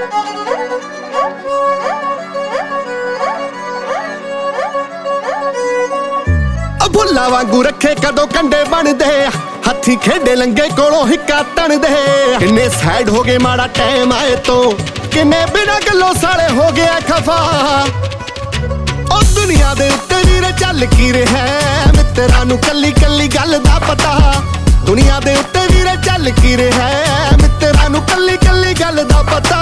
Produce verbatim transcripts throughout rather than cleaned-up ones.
भुल्ला वांगू रखे कदों कंडे बनदे हथी खेडे लंगे कोलों हिक्का तणदे किन्ने सैड हो गए माड़ा टाइम आए तो किन्ने बिना गल्लों साले हो गया खफा ओ दुनिया दे उत्ते वीरे चल की रहा मित्तरां नूं कल्ली कल्ली गल दा पता दुनिया दे उत्ते वीरे चल की रहा मित्तरां नूं कल्ली कल्ली गल दा पता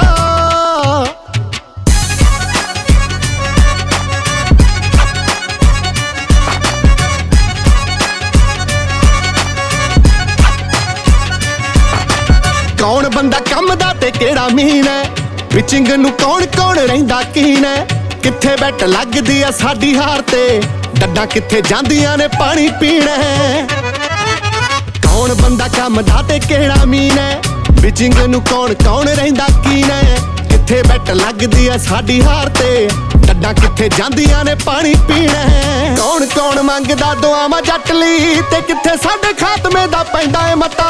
कौन बंदा कम दा ते केड़ा मीन है पिचिंग नूं कौन कौन रहिंदा कीन है किथे बैट लगदी आ साडी हार ते डड्डा किथे जांदियां ने पानी पीना है कौन बंदा कम दा ते केड़ा मीन है पिचिंग नूं कौन कौन रहिंदा कीन है किथे बैट लगदी आ साडी हार ते डड्डा किथे जांदियां ने पानी पीना है कौन कौन मंगदा दुआवां जट लई ते किथे साडे खातमे दा पैंदा है मता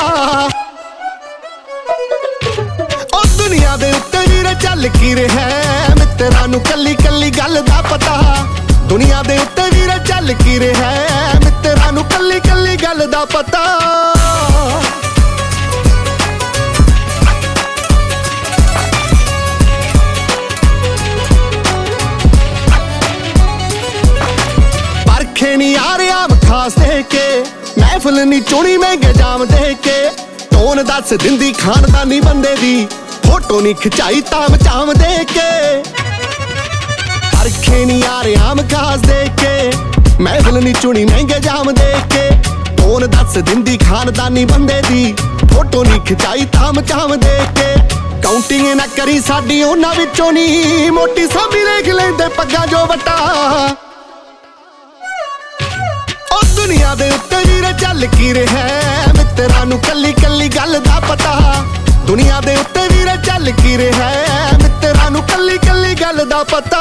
दुनिया दे उत्ते वीरे चल की रहा मित्तरां नूं कल्ली कल्ली गल दा पता दुनिया दे उत्ते वीरे चल की रहा मित्तरां नूं कल्ली कल्ली गल दा पता परखे नी आ रहा खास दे के महफिल नी चुनी महंगे जाम दे के टोन दस दिंदी खानदानी बंदे दी फोटो नी खिचाई ताम चाम दे के परखे नी आ रहे आम खास दे के महफिल नी चुनी महंगे जाम दे के टोन दस दिंदी खानदानी बंदे दी फोटो नी खिचाई ताम चाम दे के काउंटिंग ना करी साडी उन्हां विचों नी मोटी सामी लिख लैंदे पग्गां जो वटा ओ दुनिया दे उत्ते वीरे चल की रहा मित्तरां नूं कल्ली कल्ली गल दा पता दुनिया दे उत्ते वीरे चल की रहा मित्तरां नूं कल्ली कल्ली गल दा पता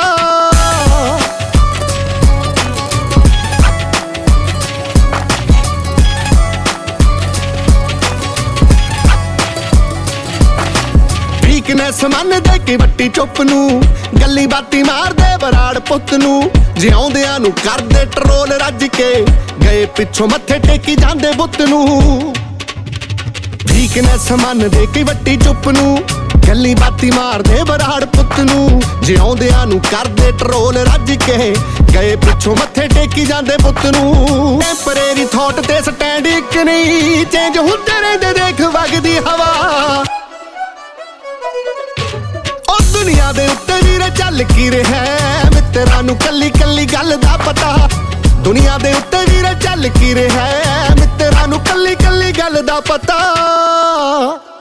वीकनेस मन दे के वट्टी चुप नूं गल्ली बाती मार दे बराड़ पुत नूं जिउंदियां नूं कर दे ट्रोल रज के गए पिछों मत्थे टेकी जांदे बुत नूं वीकनेस मन दे के वट्टी चुप नूं गल्ली बाती मार दे बराड़ पुत नूं जिउंदियां नूं कर दे ट्रोल रज के गए पिछों मत्थे टेकी जांदे पुत नूं टैंपरेरी थॉट ते स्टैंड इक नहीं चेंज हुंदे रहिंदे देख वगदी हवा ओ दुनिया दे उत्ते वीरे चल की रहा मित्तरां नूं कल्ली कल्ली गल दा पता दुनिया दे उत्ते वीरे चल की रहा मित्तरां नूं कल्ली कल्ली गल दा पता